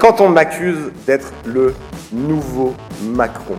quand on m'accuse d'être le nouveau Macron.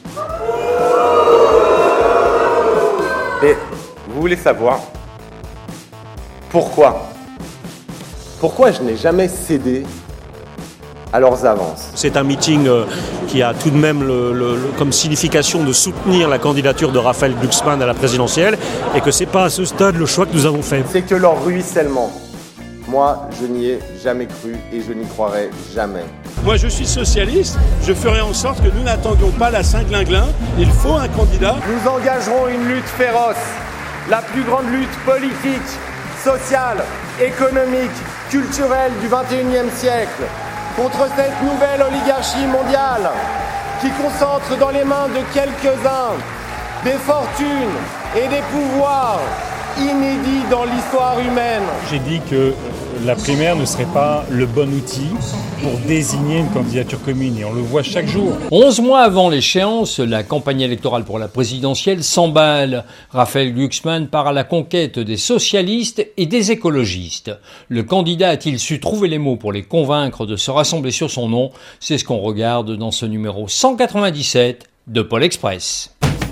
Et vous voulez savoir pourquoi je n'ai jamais cédé à leurs avances? C'est un meeting qui a tout de même comme signification de soutenir la candidature de Raphaël Glucksmann à la présidentielle et que c'est pas à ce stade le choix que nous avons fait. C'est que leur ruissellement, moi je n'y ai jamais cru et je n'y croirai jamais. Moi je suis socialiste, je ferai en sorte que nous n'attendions pas la Saint-Glinglin, il faut un candidat. Nous engagerons une lutte féroce, la plus grande lutte politique, sociale, économique, culturelle du XXIe siècle, contre cette nouvelle oligarchie mondiale qui concentre dans les mains de quelques-uns des fortunes et des pouvoirs inédits dans l'histoire humaine. J'ai dit que la primaire ne serait pas le bon outil pour désigner une candidature commune et on le voit chaque jour. 11 mois avant l'échéance, la campagne électorale pour la présidentielle s'emballe. Raphaël Glucksmann part à la conquête des socialistes et des écologistes. Le candidat a-t-il su trouver les mots pour les convaincre de se rassembler sur son nom? C'est ce qu'on regarde dans ce numéro 197 de Pôle Express.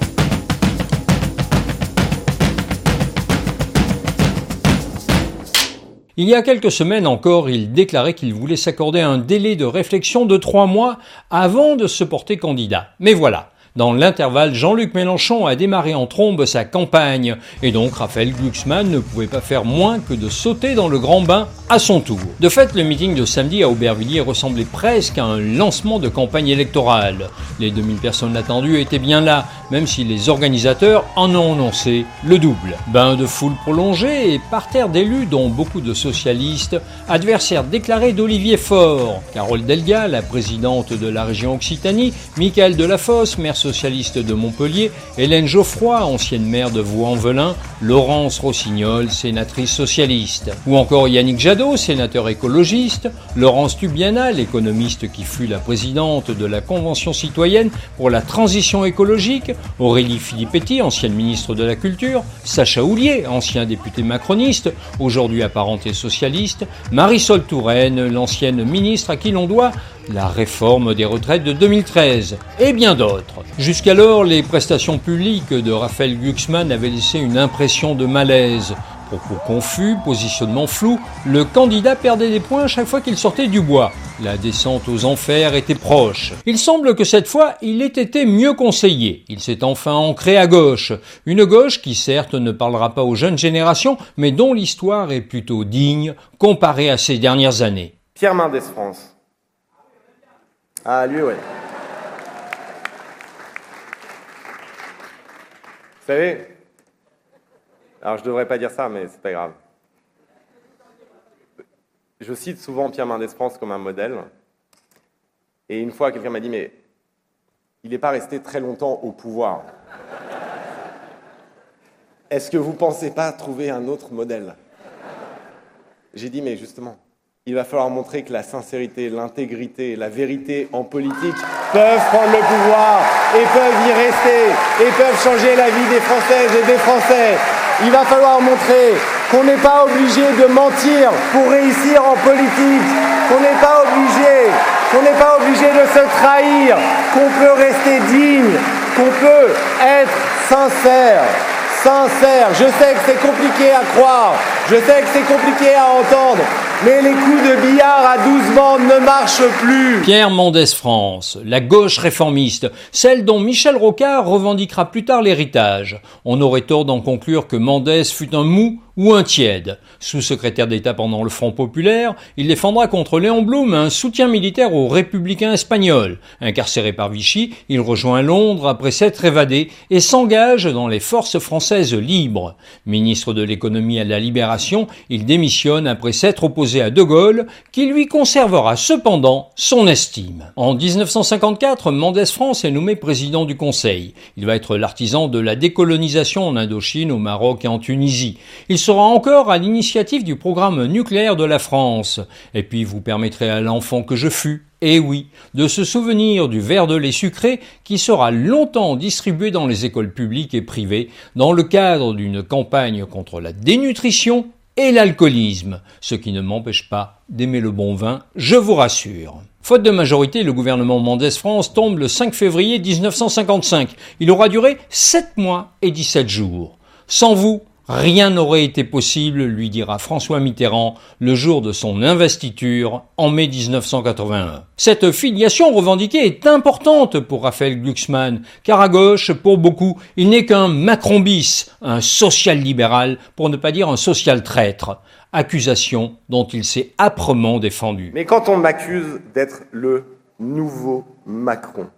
Il y a quelques semaines encore, il déclarait qu'il voulait s'accorder un délai de réflexion de 3 mois avant de se porter candidat. Mais voilà. Dans l'intervalle, Jean-Luc Mélenchon a démarré en trombe sa campagne et donc Raphaël Glucksmann ne pouvait pas faire moins que de sauter dans le grand bain à son tour. De fait, le meeting de samedi à Aubervilliers ressemblait presque à un lancement de campagne électorale. Les 2000 personnes attendues étaient bien là, même si les organisateurs en ont annoncé le double. Bain de foule prolongé et parterre d'élus dont beaucoup de socialistes, adversaires déclarés d'Olivier Faure, Carole Delga, la présidente de la région Occitanie, Michael Delafosse, maire socialiste de Montpellier, Hélène Geoffroy, ancienne maire de Vaux-en-Velin, Laurence Rossignol, sénatrice socialiste, ou encore Yannick Jadot, sénateur écologiste, Laurence Tubiana, l'économiste qui fut la présidente de la Convention citoyenne pour la transition écologique, Aurélie Filippetti, ancienne ministre de la Culture, Sacha Houlier, ancien député macroniste, aujourd'hui apparenté socialiste, Marisol Touraine, l'ancienne ministre à qui l'on doit la réforme des retraites de 2013, et bien d'autres. Jusqu'alors, les prestations publiques de Raphaël Glucksmann avaient laissé une impression de malaise. Propos confus, positionnement flou, le candidat perdait des points chaque fois qu'il sortait du bois. La descente aux enfers était proche. Il semble que cette fois, il ait été mieux conseillé. Il s'est enfin ancré à gauche. Une gauche qui certes ne parlera pas aux jeunes générations, mais dont l'histoire est plutôt digne comparée à ces dernières années. Pierre Mendès France. Ah, lui, ouais. Vous savez, alors je devrais pas dire ça, mais c'est pas grave. Je cite souvent Pierre Mendès France comme un modèle. Et une fois, quelqu'un m'a dit, mais il n'est pas resté très longtemps au pouvoir. Est-ce que vous ne pensez pas trouver un autre modèle? J'ai dit, mais justement, il va falloir montrer que la sincérité, l'intégrité, la vérité en politique peuvent prendre le pouvoir et peuvent y rester et peuvent changer la vie des Françaises et des Français. Il va falloir montrer qu'on n'est pas obligé de mentir pour réussir en politique, qu'on n'est pas obligé de se trahir, qu'on peut rester digne, qu'on peut être sincère. Je sais que c'est compliqué à croire, je sais que c'est compliqué à entendre, mais les coups de billard à 12 bandes ne marchent plus. Pierre Mendès France, la gauche réformiste, celle dont Michel Rocard revendiquera plus tard l'héritage. On aurait tort d'en conclure que Mendès fut un mou ou un tiède. Sous-secrétaire d'État pendant le Front populaire, il défendra contre Léon Blum un soutien militaire aux républicains espagnols. Incarcéré par Vichy, il rejoint Londres après s'être évadé et s'engage dans les forces françaises libres. Ministre de l'économie à la Libération, il démissionne après s'être opposé à De Gaulle, qui lui conservera cependant son estime. En 1954, Mendès France est nommé président du Conseil. Il va être l'artisan de la décolonisation en Indochine, au Maroc et en Tunisie. Il sera encore à l'initiative du programme nucléaire de la France. Et puis vous permettrez à l'enfant que je fus, et oui, de se souvenir du verre de lait sucré qui sera longtemps distribué dans les écoles publiques et privées dans le cadre d'une campagne contre la dénutrition et l'alcoolisme, ce qui ne m'empêche pas d'aimer le bon vin, je vous rassure. Faute de majorité, le gouvernement Mendès France tombe le 5 février 1955. Il aura duré 7 mois et 17 jours. Sans vous, rien n'aurait été possible, lui dira François Mitterrand le jour de son investiture en mai 1981. Cette filiation revendiquée est importante pour Raphaël Glucksmann, car à gauche, pour beaucoup, il n'est qu'un Macron bis, un social-libéral, pour ne pas dire un social-traître. Accusation dont il s'est âprement défendu. Mais quand on m'accuse d'être le nouveau Macron,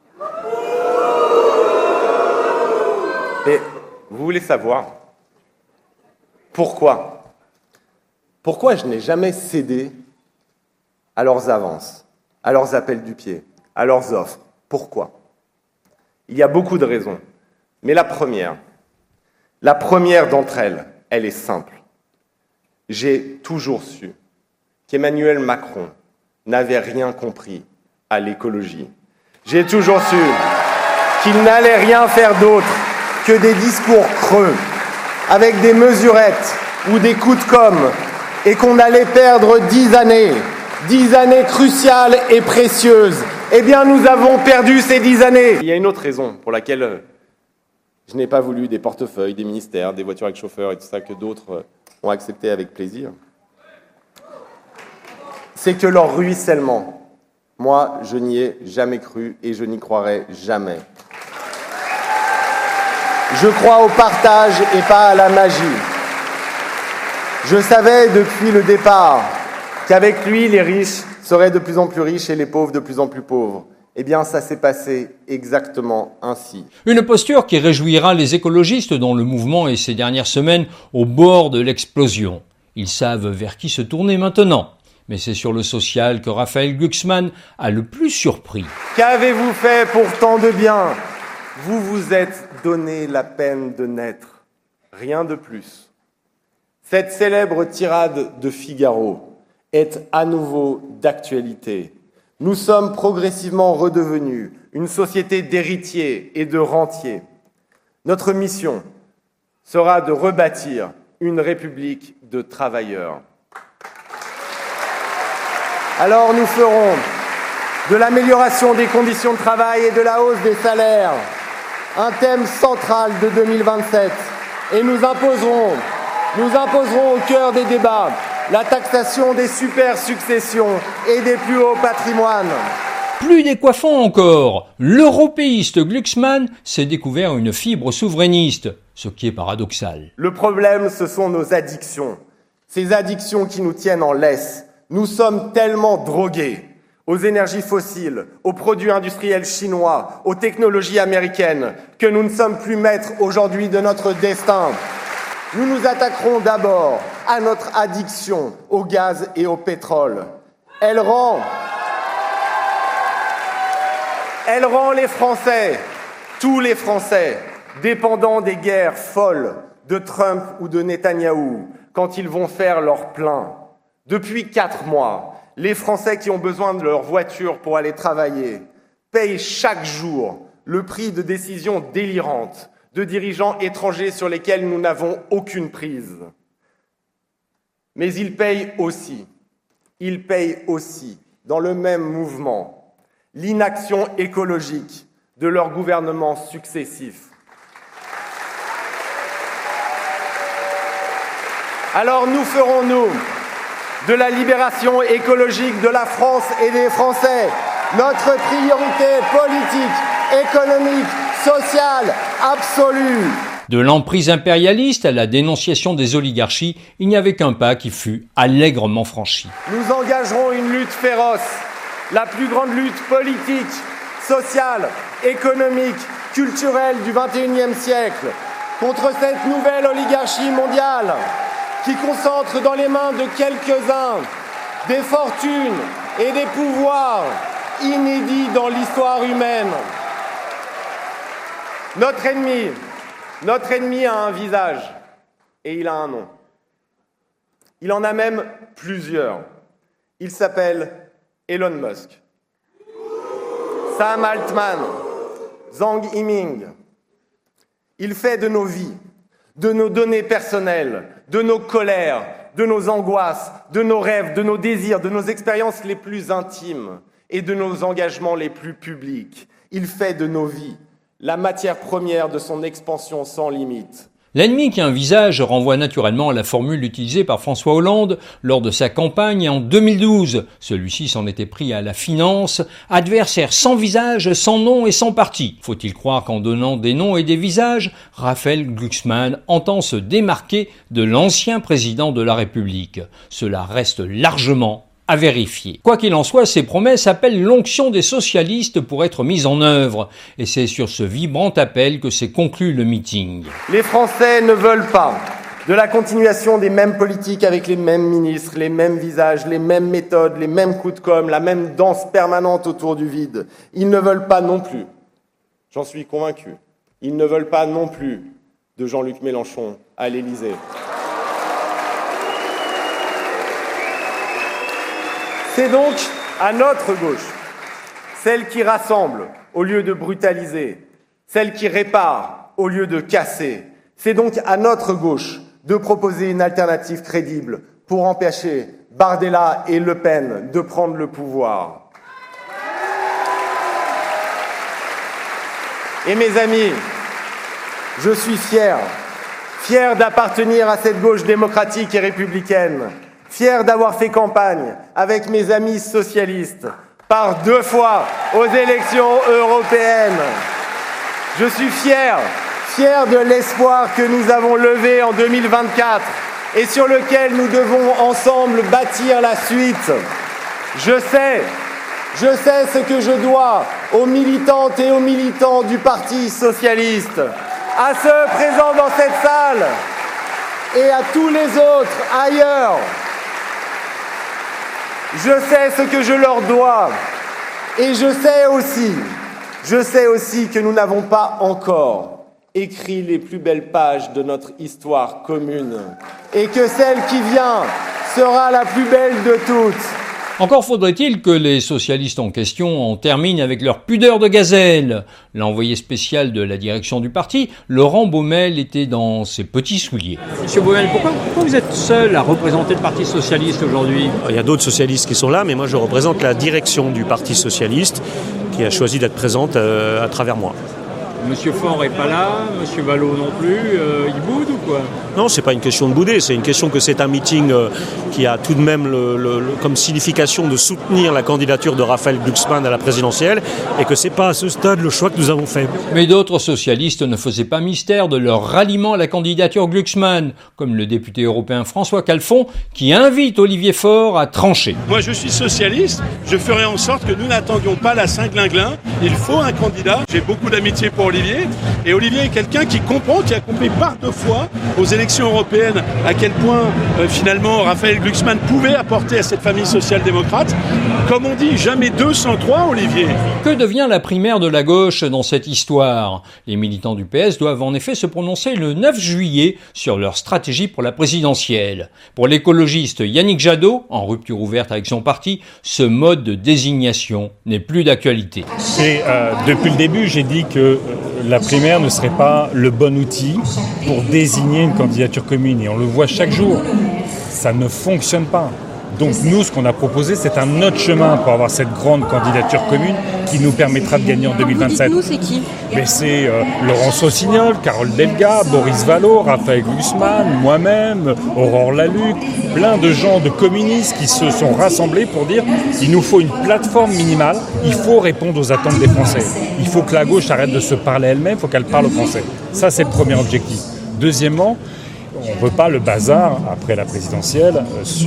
et vous voulez savoir pourquoi je n'ai jamais cédé à leurs avances, à leurs appels du pied, à leurs offres? Pourquoi? Il y a beaucoup de raisons, mais la première d'entre elles, elle est simple. J'ai toujours su qu'Emmanuel Macron n'avait rien compris à l'écologie. J'ai toujours su qu'il n'allait rien faire d'autre que des discours creux, avec des mesurettes ou des coups de com', et qu'on allait perdre 10 années cruciales et précieuses. Eh bien, nous avons perdu ces 10 années. Il y a une autre raison pour laquelle je n'ai pas voulu des portefeuilles, des ministères, des voitures avec chauffeur et tout ça que d'autres ont accepté avec plaisir. C'est que leur ruissellement, moi, je n'y ai jamais cru et je n'y croirai jamais. Je crois au partage et pas à la magie. Je savais depuis le départ qu'avec lui, les riches seraient de plus en plus riches et les pauvres de plus en plus pauvres. Eh bien, ça s'est passé exactement ainsi. Une posture qui réjouira les écologistes dont le mouvement est ces dernières semaines au bord de l'explosion. Ils savent vers qui se tourner maintenant. Mais c'est sur le social que Raphaël Glucksmann a le plus surpris. Qu'avez-vous fait pour tant de bien? Vous vous êtes donné la peine de naître. Rien de plus. Cette célèbre tirade de Figaro est à nouveau d'actualité. Nous sommes progressivement redevenus une société d'héritiers et de rentiers. Notre mission sera de rebâtir une république de travailleurs. Alors nous ferons de l'amélioration des conditions de travail et de la hausse des salaires un thème central de 2027 et nous imposerons au cœur des débats la taxation des super-successions et des plus hauts patrimoines. Plus décoiffant encore, l'européiste Glucksmann s'est découvert une fibre souverainiste, ce qui est paradoxal. Le problème, ce sont nos addictions. Ces addictions qui nous tiennent en laisse. Nous sommes tellement drogués aux énergies fossiles, aux produits industriels chinois, aux technologies américaines, que nous ne sommes plus maîtres aujourd'hui de notre destin. Nous nous attaquerons d'abord à notre addiction au gaz et au pétrole. Elle rend les Français, tous les Français, dépendants des guerres folles de Trump ou de Netanyahou quand ils vont faire leur plein. Depuis 4 mois, les Français qui ont besoin de leur voiture pour aller travailler payent chaque jour le prix de décisions délirantes de dirigeants étrangers sur lesquels nous n'avons aucune prise. Mais ils payent aussi, dans le même mouvement, l'inaction écologique de leurs gouvernements successifs. Alors nous ferons-nous de la libération écologique de la France et des Français notre priorité politique, économique, sociale, absolue. De l'emprise impérialiste à la dénonciation des oligarchies, il n'y avait qu'un pas qui fut allègrement franchi. Nous engagerons une lutte féroce, la plus grande lutte politique, sociale, économique, culturelle du XXIe siècle, contre cette nouvelle oligarchie mondiale qui concentre dans les mains de quelques-uns des fortunes et des pouvoirs inédits dans l'histoire humaine. Notre ennemi a un visage et il a un nom. Il en a même plusieurs. Il s'appelle Elon Musk, Sam Altman, Zhang Yiming. Il fait de nos vies, de nos données personnelles, de nos colères, de nos angoisses, de nos rêves, de nos désirs, de nos expériences les plus intimes et de nos engagements les plus publics. Il fait de nos vies la matière première de son expansion sans limite. L'ennemi qui a un visage renvoie naturellement à la formule utilisée par François Hollande lors de sa campagne en 2012. Celui-ci s'en était pris à la finance, adversaire sans visage, sans nom et sans parti. Faut-il croire qu'en donnant des noms et des visages, Raphaël Glucksmann entend se démarquer de l'ancien président de la République? Cela reste largement à vérifier. Quoi qu'il en soit, ces promesses appellent l'onction des socialistes pour être mises en œuvre. Et c'est sur ce vibrant appel que s'est conclu le meeting. Les Français ne veulent pas de la continuation des mêmes politiques avec les mêmes ministres, les mêmes visages, les mêmes méthodes, les mêmes coups de com', la même danse permanente autour du vide. Ils ne veulent pas non plus, j'en suis convaincu, ils ne veulent pas non plus de Jean-Luc Mélenchon à l'Élysée. C'est donc à notre gauche, celle qui rassemble au lieu de brutaliser, celle qui répare au lieu de casser. C'est donc à notre gauche de proposer une alternative crédible pour empêcher Bardella et Le Pen de prendre le pouvoir. Et mes amis, je suis fier d'appartenir à cette gauche démocratique et républicaine. Fier d'avoir fait campagne avec mes amis socialistes par 2 fois aux élections européennes. Je suis fier de l'espoir que nous avons levé en 2024 et sur lequel nous devons ensemble bâtir la suite. Je sais ce que je dois aux militantes et aux militants du Parti socialiste, à ceux présents dans cette salle et à tous les autres ailleurs. Je sais ce que je leur dois et je sais aussi que nous n'avons pas encore écrit les plus belles pages de notre histoire commune et que celle qui vient sera la plus belle de toutes. Encore faudrait-il que les socialistes en question en terminent avec leur pudeur de gazelle. L'envoyé spécial de la direction du parti, Laurent Baumel, était dans ses petits souliers. Monsieur Baumel, pourquoi vous êtes seul à représenter le Parti socialiste aujourd'hui? Il y a d'autres socialistes qui sont là, mais moi je représente la direction du Parti socialiste qui a choisi d'être présente à travers moi. Monsieur Faure n'est pas là, Monsieur Vallaud non plus, il boude ou quoi? Non, c'est pas une question de bouder, c'est une question que c'est un meeting qui a tout de même comme signification de soutenir la candidature de Raphaël Glucksmann à la présidentielle et que c'est pas à ce stade le choix que nous avons fait. Mais d'autres socialistes ne faisaient pas mystère de leur ralliement à la candidature Glucksmann, comme le député européen François Calfon qui invite Olivier Faure à trancher. Moi je suis socialiste, je ferai en sorte que nous n'attendions pas la Saint-Glinglin, il faut un candidat, j'ai beaucoup d'amitié pour Olivier, et Olivier est quelqu'un qui comprend, qui a compris par 2 fois aux élections européennes à quel point finalement Raphaël Glucksmann pouvait apporter à cette famille social-démocrate. Comme on dit, jamais 2 sans 3, Olivier. Que devient la primaire de la gauche dans cette histoire? Les militants du PS doivent en effet se prononcer le 9 juillet sur leur stratégie pour la présidentielle. Pour l'écologiste Yannick Jadot, en rupture ouverte avec son parti, ce mode de désignation n'est plus d'actualité. Et depuis le début, j'ai dit que la primaire ne serait pas le bon outil pour désigner une candidature commune. Et on le voit chaque jour. Ça ne fonctionne pas. Donc nous, ce qu'on a proposé, c'est un autre chemin pour avoir cette grande candidature commune qui nous permettra de gagner en 2027. Nous, c'est qui? Mais c'est Laurence Rossignol, Carole Delga, Boris Vallaud, Raphaël Glucksmann, moi-même, Aurore Lalucq, plein de gens de communistes qui se sont rassemblés pour dire il nous faut une plateforme minimale, il faut répondre aux attentes des Français. Il faut que la gauche arrête de se parler elle-même, il faut qu'elle parle aux Français. Ça, c'est le premier objectif. Deuxièmement, on ne veut pas le bazar après la présidentielle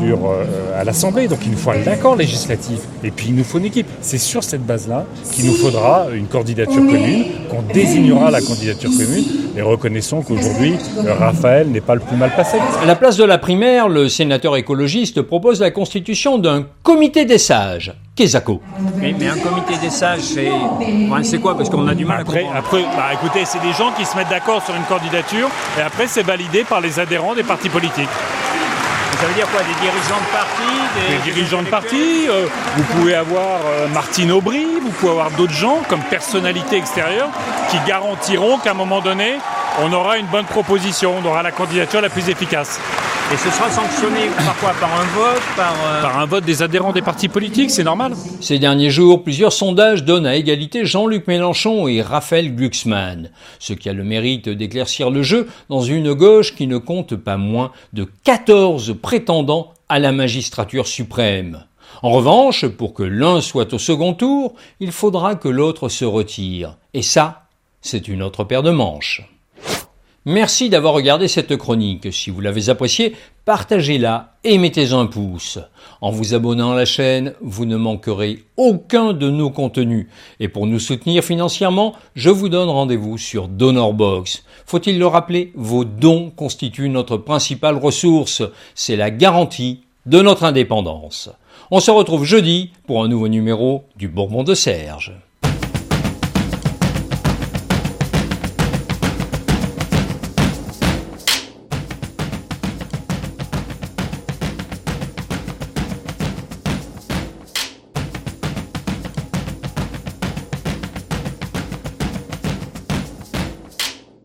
à l'Assemblée. Donc il nous faut un accord législatif et puis il nous faut une équipe. C'est sur cette base-là qu'il nous faudra une candidature commune, qu'on désignera la candidature commune et reconnaissons qu'aujourd'hui, Raphaël n'est pas le plus mal passé. À la place de la primaire, le sénateur écologiste propose la constitution d'un comité des sages. Kesako. Mais un comité des sages, c'est quoi? Parce qu'on a du mal à comprendre. Après, écoutez, c'est des gens qui se mettent d'accord sur une candidature et après c'est validé par les adhérents des partis politiques. Ça veut dire quoi? Des dirigeants de parti? Des dirigeants de parti, vous pouvez avoir Martine Aubry, vous pouvez avoir d'autres gens comme personnalités extérieures qui garantiront qu'à un moment donné, on aura une bonne proposition, on aura la candidature la plus efficace. Et ce sera sanctionné par quoi? Par un vote? Par un vote des adhérents des partis politiques, c'est normal. Ces derniers jours, plusieurs sondages donnent à égalité Jean-Luc Mélenchon et Raphaël Glucksmann, ce qui a le mérite d'éclaircir le jeu dans une gauche qui ne compte pas moins de 14 prétendants à la magistrature suprême. En revanche, pour que l'un soit au second tour, il faudra que l'autre se retire. Et ça, c'est une autre paire de manches. Merci d'avoir regardé cette chronique. Si vous l'avez appréciée, partagez-la et mettez un pouce. En vous abonnant à la chaîne, vous ne manquerez aucun de nos contenus. Et pour nous soutenir financièrement, je vous donne rendez-vous sur DonorBox. Faut-il le rappeler, vos dons constituent notre principale ressource. C'est la garantie de notre indépendance. On se retrouve jeudi pour un nouveau numéro du Bourbon de Serge.